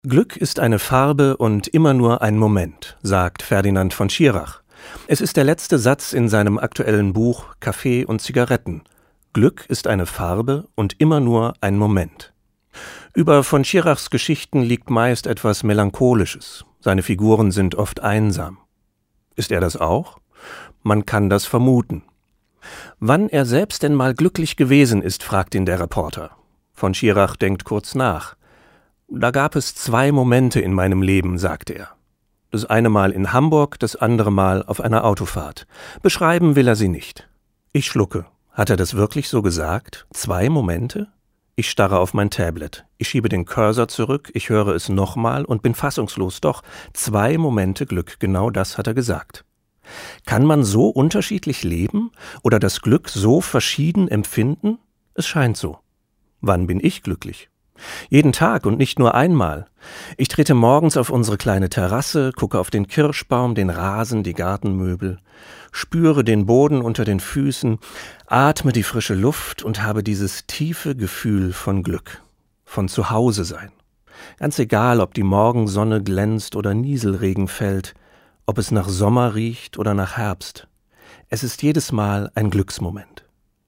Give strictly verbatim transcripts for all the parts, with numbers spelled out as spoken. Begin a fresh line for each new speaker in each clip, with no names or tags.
Glück ist eine Farbe und immer nur ein Moment, sagt Ferdinand von Schirach. Es ist der letzte Satz in seinem aktuellen Buch Kaffee und Zigaretten. Glück ist eine Farbe und immer nur ein Moment. Über von Schirachs Geschichten liegt meist etwas Melancholisches. Seine Figuren sind oft einsam. Ist er das auch? Man kann das vermuten. Wann er selbst denn mal glücklich gewesen ist, fragt ihn der Reporter. Von Schirach denkt kurz nach. Da gab es zwei Momente in meinem Leben, sagte er. Das eine Mal in Hamburg, das andere Mal auf einer Autofahrt. Beschreiben will er sie nicht. Ich schlucke. Hat er das wirklich so gesagt? Zwei Momente? Ich starre auf mein Tablet. Ich schiebe den Cursor zurück, ich höre es nochmal und bin fassungslos. Doch, zwei Momente Glück, genau das hat er gesagt. Kann man so unterschiedlich leben oder das Glück so verschieden empfinden? Es scheint so. Wann bin ich glücklich? Jeden Tag und nicht nur einmal. Ich trete morgens auf unsere kleine Terrasse, gucke auf den Kirschbaum, den Rasen, die Gartenmöbel, spüre den Boden unter den Füßen, atme die frische Luft und habe dieses tiefe Gefühl von Glück, von Zuhause sein. Ganz egal, ob die Morgensonne glänzt oder Nieselregen fällt, ob es nach Sommer riecht oder nach Herbst. Es ist jedes Mal ein Glücksmoment.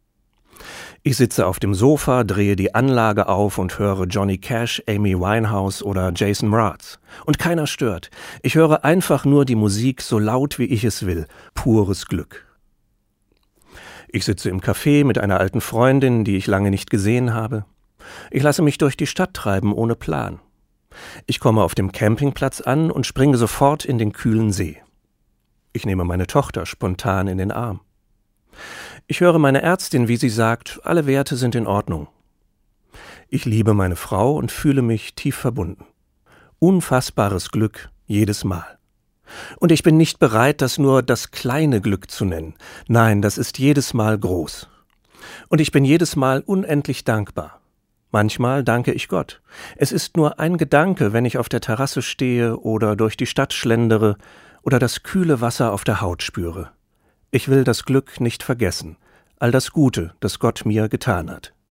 Ich sitze auf dem Sofa, drehe die Anlage auf und höre Johnny Cash, Amy Winehouse oder Jason Mraz. Und keiner stört. Ich höre einfach nur die Musik so laut, wie ich es will. Pures Glück. Ich sitze im Café mit einer alten Freundin, die ich lange nicht gesehen habe. Ich lasse mich durch die Stadt treiben, ohne Plan. Ich komme auf dem Campingplatz an und springe sofort in den kühlen See. Ich nehme meine Tochter spontan in den Arm. Ich höre meine Ärztin, wie sie sagt, alle Werte sind in Ordnung. Ich liebe meine Frau und fühle mich tief verbunden. Unfassbares Glück jedes Mal. Und ich bin nicht bereit, das nur das kleine Glück zu nennen. Nein, das ist jedes Mal groß. Und ich bin jedes Mal unendlich dankbar. Manchmal danke ich Gott. Es ist nur ein Gedanke, wenn ich auf der Terrasse stehe oder durch die Stadt schlendere oder das kühle Wasser auf der Haut spüre. Ich will das Glück nicht vergessen, all das Gute, das Gott mir getan hat.